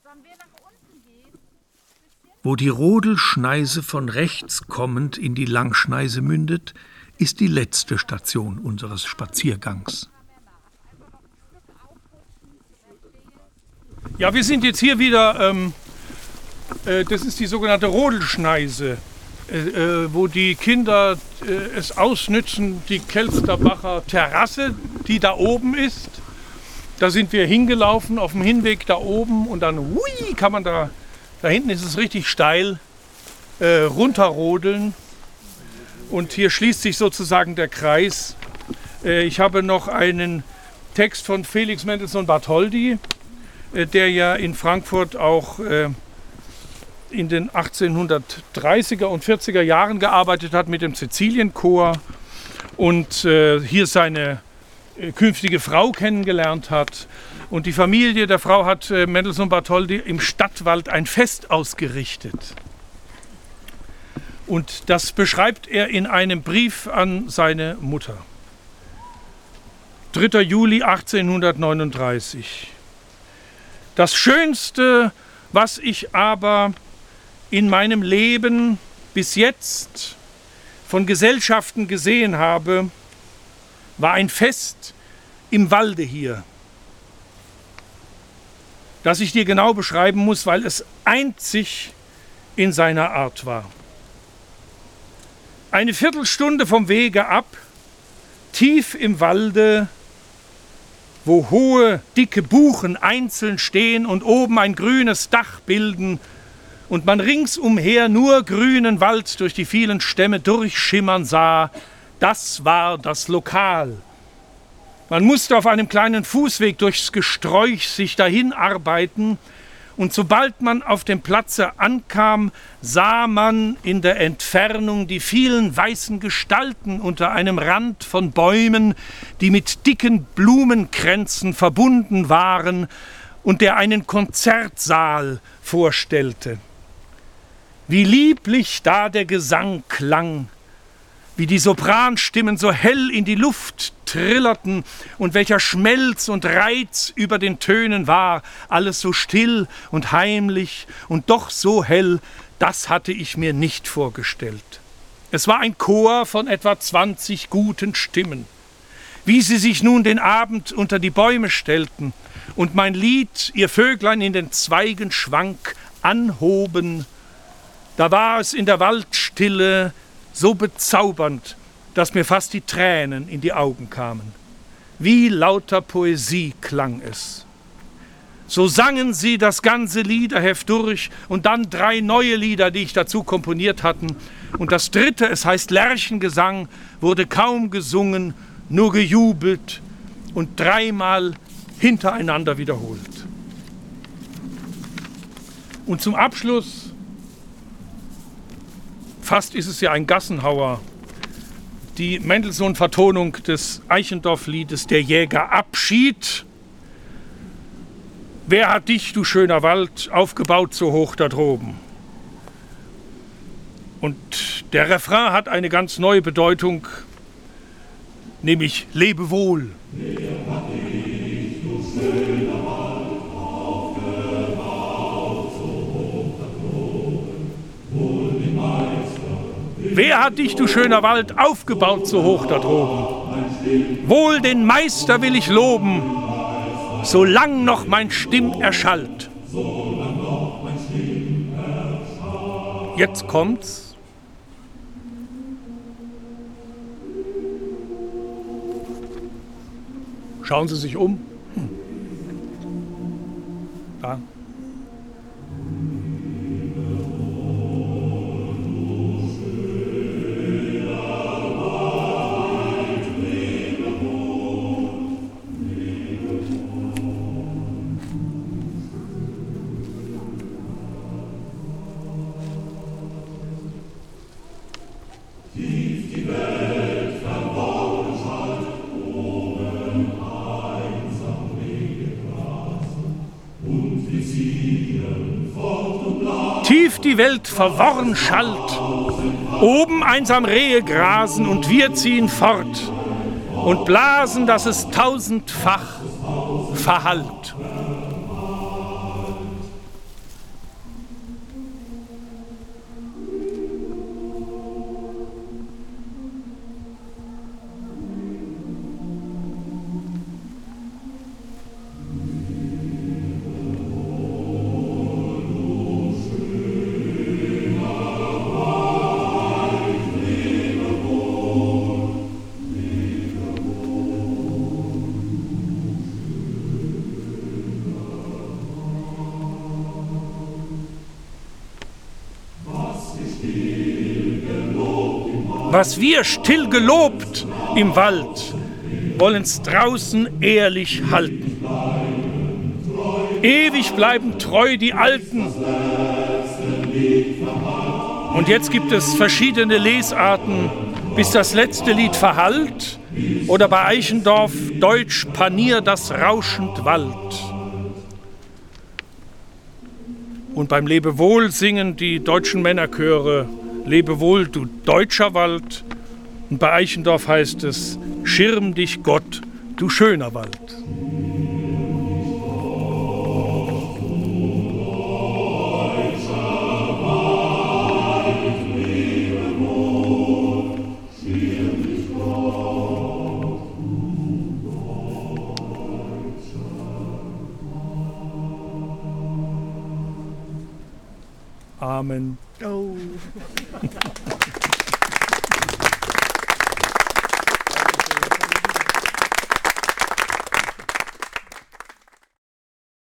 Wo die Rodelschneise von rechts kommend in die Langschneise mündet, ist die letzte Station unseres Spaziergangs. Ja, wir sind jetzt hier wieder, das ist die sogenannte Rodelschneise, wo die Kinder es ausnützen, die Kelsterbacher Terrasse, die da oben ist. Da sind wir hingelaufen auf dem Hinweg da oben und dann kann man da hinten ist es richtig steil, runterrodeln. Und hier schließt sich sozusagen der Kreis. Ich habe noch einen Text von Felix Mendelssohn Bartholdy, der ja in Frankfurt auch in den 1830er und 40er Jahren gearbeitet hat mit dem Cäcilienchor und hier seine künftige Frau kennengelernt hat. Und die Familie der Frau hat Mendelssohn Bartholdy im Stadtwald ein Fest ausgerichtet. Und das beschreibt er in einem Brief an seine Mutter. 3. Juli 1839. Das Schönste, was ich aber in meinem Leben bis jetzt von Gesellschaften gesehen habe, war ein Fest im Walde hier, das ich dir genau beschreiben muss, weil es einzig in seiner Art war. Eine Viertelstunde vom Wege ab, tief im Walde, wo hohe, dicke Buchen einzeln stehen und oben ein grünes Dach bilden und man ringsumher nur grünen Wald durch die vielen Stämme durchschimmern sah, das war das Lokal. Man musste auf einem kleinen Fußweg durchs Gesträuch sich dahin arbeiten und sobald man auf dem Platze ankam, sah man in der Entfernung die vielen weißen Gestalten unter einem Rand von Bäumen, die mit dicken Blumenkränzen verbunden waren und der einen Konzertsaal vorstellte. Wie lieblich da der Gesang klang, wie die Sopranstimmen so hell in die Luft trillerten und welcher Schmelz und Reiz über den Tönen war, alles so still und heimlich und doch so hell, das hatte ich mir nicht vorgestellt. Es war ein Chor von etwa 20 guten Stimmen. Wie sie sich nun den Abend unter die Bäume stellten und mein Lied, ihr Vöglein in den Zweigen schwank, anhoben, da war es in der Waldstille so bezaubernd, dass mir fast die Tränen in die Augen kamen. Wie lauter Poesie klang es. So sangen sie das ganze Liederheft durch und dann 3 neue Lieder, die ich dazu komponiert hatten. Und das 3., es heißt Lerchengesang, wurde kaum gesungen, nur gejubelt und 3-mal hintereinander wiederholt. Und zum Abschluss, fast ist es ja ein Gassenhauer, die Mendelssohn-Vertonung des Eichendorff-Liedes Der Jäger Abschied. Wer hat dich, du schöner Wald, aufgebaut so hoch da droben? Und der Refrain hat eine ganz neue Bedeutung, nämlich Lebe wohl. Wer hat dich, du schöner Wald, aufgebaut so hoch da droben? Wohl den Meister. Wer hat dich, du schöner Wald, aufgebaut so hoch da droben? Wohl den Meister will ich loben, solang noch mein Stimm erschallt. Jetzt kommt's. Schauen Sie sich um. Da. Tief die Welt verworren schallt, oben einsam Rehe grasen und wir ziehen fort und blasen, dass es 1000-fach verhallt. Was wir still gelobt im Wald, wollen's draußen ehrlich halten. Ewig bleiben treu die Alten. Und jetzt gibt es verschiedene Lesarten, bis das letzte Lied verhallt oder bei Eichendorff Deutsch Panier das rauschend Wald. Und beim Lebewohl singen die deutschen Männerchöre Lebewohl, du deutscher Wald. Und bei Eichendorff heißt es Schirm dich Gott, du schöner Wald. Amen. Oh.